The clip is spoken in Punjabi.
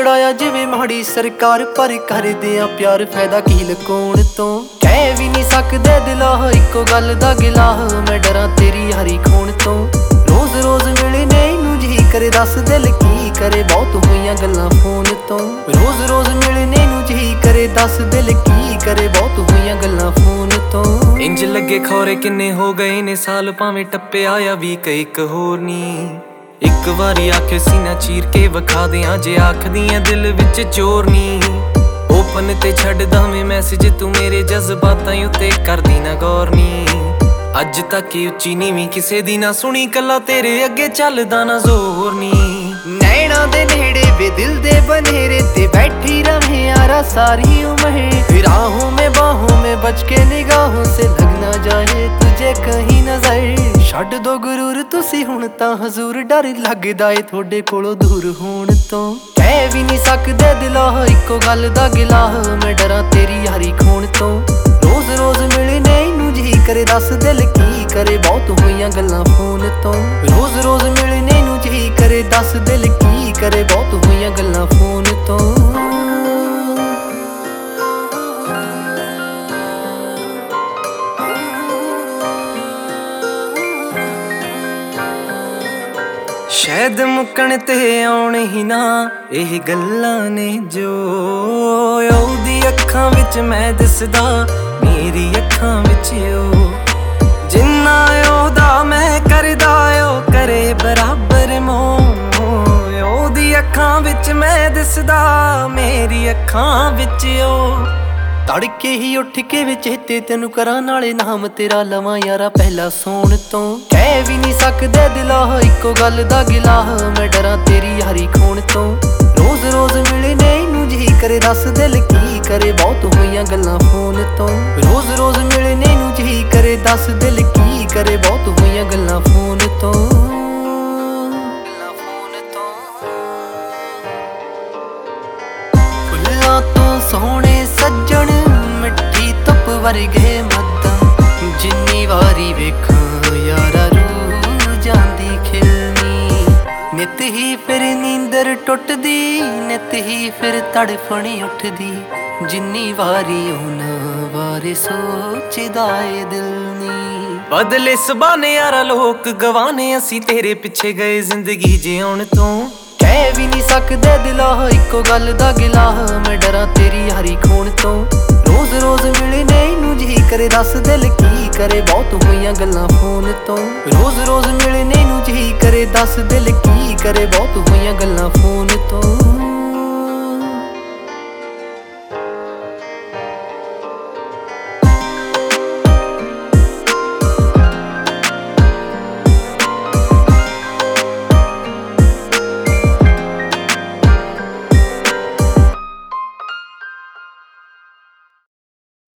ਛੜਾਇਆ ਜਿਵੇਂ ਮਾੜੀ ਸਰਕਾਰ, ਪਰ ਕਰਦੇ ਆ ਪਿਆਰ ਫਾਇਦਾ ਕੀ ਲੁਕਾਉਣ ਤੋਂ। ਕਹਿ ਵੀ ਨਹੀਂ ਸਕਦੇ ਦਿਲਾਂ ਇੱਕੋ ਗੱਲ ਦਾ ਗਿਲਾ, ਮੈਂ ਡਰਾਂ ਤੇਰੀ ਹਰੀ ਖੋਣ ਤੋਂ। ਰੋਜ਼ ਰੋਜ਼ ਮਿਲਣੇ ਨੂੰ ਜੀ ਕਰੇ, ਦੱਸ ਦਿਲ ਕੀ ਕਰੇ, ਬਹੁਤ ਹੋਈਆਂ ਗੱਲਾਂ ਫੋਨ ਤੋਂ। ਰੋਜ਼ ਰੋਜ਼ ਮਿਲਣੇ ਨੂੰ ਜੀ ਕਰੇ, ਦੱਸ ਦਿਲ ਕੀ ਕਰੇ, ਬਹੁਤ ਹੋਈਆਂ ਗੱਲਾਂ ਫੋਨ ਤੋਂ। ਇੰਜ ਲੱਗੇ ਖੌਰੇ ਕਿੰਨੇ ਹੋ ਗਏ ਨੇ ਸਾਲ, ਭਾਵੇਂ ਟੱਪਿਆ ਆ ਵੀ ਕਈ ਇੱਕ ਹੋਰ ਨੀ। ਇੱਕ ਵਾਰੀ ਆਖੇ ਸੀਨਾ ਚੀਰ ਕੇ ਵਿਖਾ ਦਿਆਂ, ਜੇ ਆਖਦੀਆਂ ਦਿਲ ਵਿੱਚ ਚੋਰ ਨੀ। ਓਪਨ ਤੇ ਛੱਡਦਾ ਵੇਂ ਮੈਸੇਜ ਤੂੰ ਮੇਰੇ ਜਜ਼ਬਾਤਾਂ ਉੱਤੇ ਕਰਦੀ ਨਾ ਗੌਰ ਨੀ। ਅੱਜ ਤੱਕ ਉੱਚੀ ਨੀਵੀਂ ਕਿਸੇ ਦੀ ਨਾ ਸੁਣੀ, ਕੱਲਾ ਤੇਰੇ ਅੱਗੇ ਚੱਲਦਾ ਨਾ ਜ਼ੋਰ ਨੀ। ਨੈਣਾ ਦੇ ਨੇੜੇ ਵੇ ਦਿਲ ਦੇ ਬਨੇਰੇ ਤੇ ਬੈਠੀ रहे यारा सारी उम्र। राहों में बाहों में बच के निगाहों से लग ना जाए तुझे कहीं नजर। छड्ड दो गुरूर तुसी हुण तां हजूर, डर लगदा ए थोड़े कोलों दूर होण तों। कह भी नहीं सकदे दिला इक्को गल दा गिला, मैं डरां तेरी यारी खोण तों। रोज रोज मिलने नूं जी करे, दस दिल की करे, बहुत होईयां गल्लां फोन तों। रोज रोज मिलने नूं जी करे, दस दिल की करे, बहुत होईयां गल्लां फोन तों। शायद मुक्कण ते आउण ही ना ਇਹ ਗੱਲਾਂ ਨੇ ਜੋ। ਉਹਦੀ ਅੱਖਾਂ ਵਿੱਚ ਮੈਂ ਦਿਸਦਾ, ਮੇਰੀ ਅੱਖਾਂ ਵਿੱਚ ਉਹ। ਜਿੰਨਾ ਉਹਦਾ ਮੈਂ ਕਰਦਾ ਉਹ ਕਰੇ ਬਰਾਬਰ ਮੋਹ। ਉਹਦੀ ਅੱਖਾਂ ਵਿੱਚ ਮੈਂ ਦਿਸਦਾ, ਮੇਰੀ ਅੱਖਾਂ ਵਿੱਚ ਉਹ। ਤੜਕੇ ਹੀ ਉੱਠ ਕੇ ਵਿੱਚ ਚੇਤੇ ਤੈਨੂੰ ਕਰਾਂ, ਨਾਲੇ ਨਾਮ ਤੇਰਾ ਲਵਾਂ ਯਾਰਾ ਪਹਿਲਾ ਸੌਣ ਤੋਂ। ਕਹਿ ਵੀ ਨਹੀਂ ਸਕਦੇ ਦਿਲਾ ਇੱਕੋ ਗੱਲ ਦਾ ਗਿਲਾ, ਮੈਂ ਡਰਾਂ ਤੇਰੀ ਯਾਰੀ ਖੋਣ ਤੋਂ। ਰੋਜ਼ ਰੋਜ਼ ਮਿਲਣੇ ਨੂੰ ਜੀ ਕਰੇ, ਦੱਸ ਦਿਲ ਕੀ ਕਰੇ, ਬਹੁਤ ਹੋਈਆਂ ਗੱਲਾਂ ਫੋਨ ਤੋਂ। ਰੋਜ਼ ਰੋਜ਼ ਮਿਲਣੇ ਨੂੰ ਜੀ ਕਰੇ, ਦੱਸ ਦਿਲ ਕੀ ਕਰੇ, ਬਹੁਤ ਹੋਈਆਂ ਗੱਲਾਂ ਫੋਨ ਤੋਂ। ਫੁੱਲਾਂ ਤੋਂ ਸੋਹਣੇ ਸੱਜਣ ਮਿੱਠੀ ਧੁੱਪ ਵਰਗੇ ਮੱਧਮ, ਜਿੰਨੀ ਵਾਰੀ ਵੇਖਾਂ ਯਾਰਾ ਰੂਹ ਜਾਂਦੀ ਖਿਲਣੀ। ਨਿਤ ਹੀ ਫਿਰ ਨੀਂਦਰ ਟੁੱਟਦੀ, ਨਿਤ ਹੀ ਫਿਰ ਤੜਫਣੀ ਉੱਠਦੀ, ਜਿੰਨੀ ਵਾਰੀ ਉਹਨਾਂ ਬਾਰੇ ਸੋਚਦਾ ਏ ਦਿਲ ਨੀ। ਬਦਲੇ ਸਬਾਨੇ ਯਾਰਾ ਲੋਕ ਗਵਾਨੇ, ਅਸੀਂ ਤੇਰੇ ਪਿੱਛੇ ਗਏ ਜ਼ਿੰਦਗੀ ਜਿਉਣ ਤੋਂ। ਕਹਿ ਵੀ ਨਹੀਂ ਸਕਦੇ ਦਿਲਾ ਇੱਕੋ ਗੱਲ ਦਾ ਗਿਲਾ, ਮੈਂ ਡਰਾਂ ਤੇਰੀ ਯਾਰੀ ਖੋਣ ਤੋਂ। ਰੋਜ਼ ਰੋਜ਼ ਮਿਲਣੇ ਨੂੰ ਜੀ ਕਰੇ, ਦੱਸ ਦਿਲ ਕੀ ਕਰੇ, ਬਹੁਤ ਹੋਈਆਂ ਗੱਲਾਂ ਫੋਨ ਤੋਂ। ਰੋਜ਼ ਰੋਜ਼ ਮਿਲਣੇ ਨੂੰ ਜੀ ਕਰੇ, ਦੱਸ ਦਿਲ ਕੀ ਕਰੇ, ਬਹੁਤ ਹੋਈਆਂ ਗੱਲਾਂ ਫੋਨ